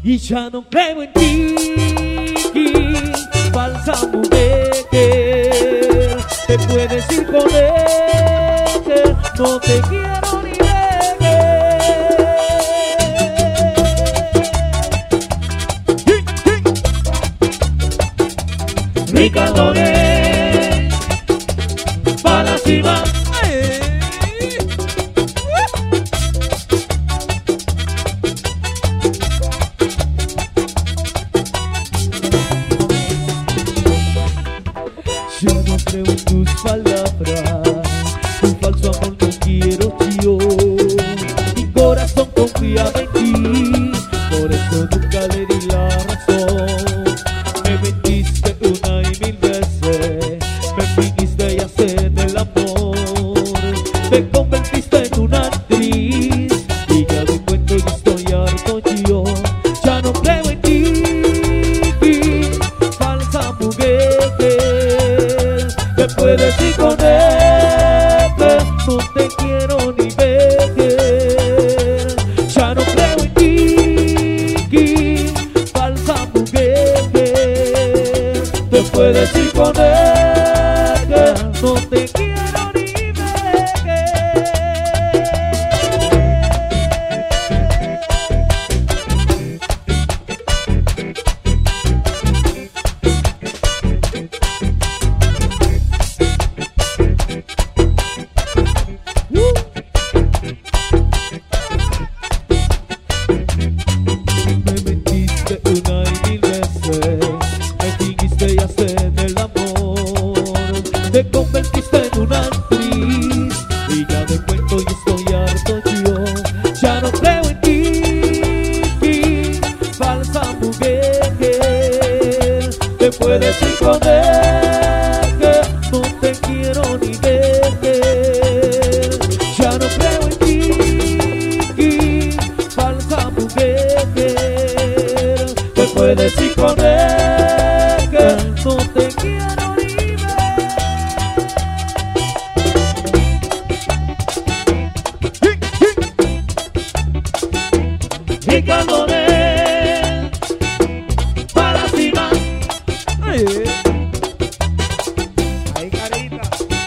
y ya no creo en ti, falsa mujer. Te puedes ir con él, no te quiero ni ver. Ricardo Rey, pa' la cima. Ya no creo en tus palabras, tu falso amor no quiero yo. Mi corazón confiaba en ti, por eso nunca le di la razón. Me mentiste una y mil veces, me fingiste y hacer el amor. Te convertiste en una actriz y ya de cuento y estoy harto yo. Ya no creo en ti, falsa mujer. Te puedes ir con él, no te quiero ni ver. Ya no creo en ti, falsa mujer. Te puedes ir con él, no te quiero ni ver. Me mentiste una y mil veces, me fingiste y hacer el amor. Te convertiste en una actriz y ya de cuento y estoy harto yo. Ya no creo en ti, falsa mujer. Te puedes ir con él, no te quiero ni ver. Ya no creo en ti, falsa mujer. Te puedes ir con él, no te quiero ni ver. Ricardo Rey, para la cima. Ahí, carita.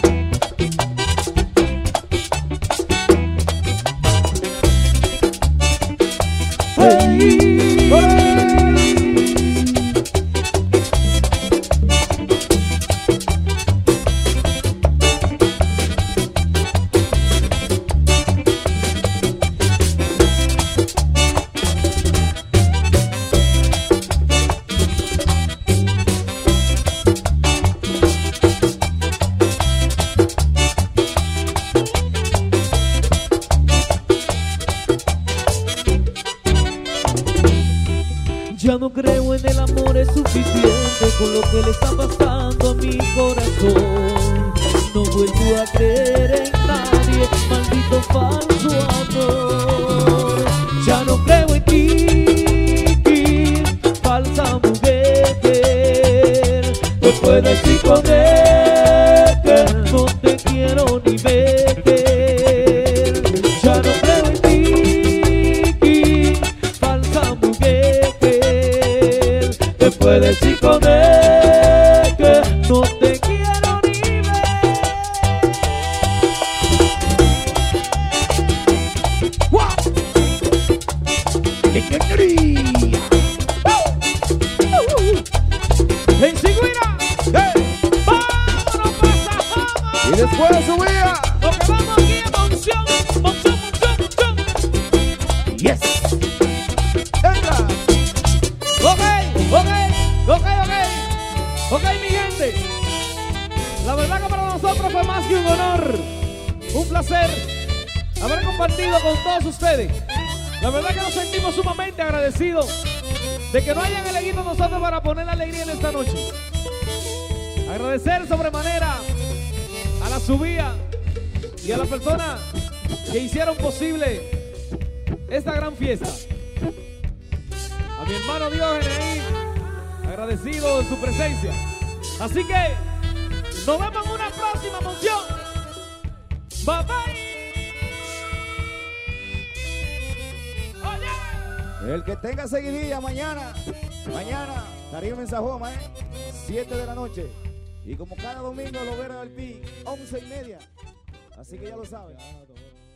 Ya no creo en el amor, es suficiente con lo que le está pasando a mi corazón. No vuelvo a creer en nadie, maldito falso amor. Ya no creo en ti, falsa mujer. Te puedes ir con él, no te quiero ni ver. Ya no creo en ti, falsa mujer. Te puedes ir con él, que no te quiero ni ver. ¡Wow! ¡Qué quería! ¡En Sigüira! ¡Hey! ¡Vámonos, pasa! Y después subía. Lo que vamos aquí es monción, monción, monción, monción. Yes. Venga. Ok, mi gente. La verdad que para nosotros fue más que un honor, un placer haber compartido con todos ustedes. La verdad que nos sentimos sumamente agradecidos de que nos hayan elegido nosotros para poner la alegría en esta noche. Agradecer sobremanera a la subida y a las personas que hicieron posible esta gran fiesta. A mi hermano Diógenes ahí, agradecido de su presencia. Así que nos vemos en una próxima función. Bye bye. Oye. El que tenga seguidilla mañana, Tarima en Sajoma, 7 de la noche. Y como cada domingo, Lovera del Pi, 11:30. Así que ya lo saben.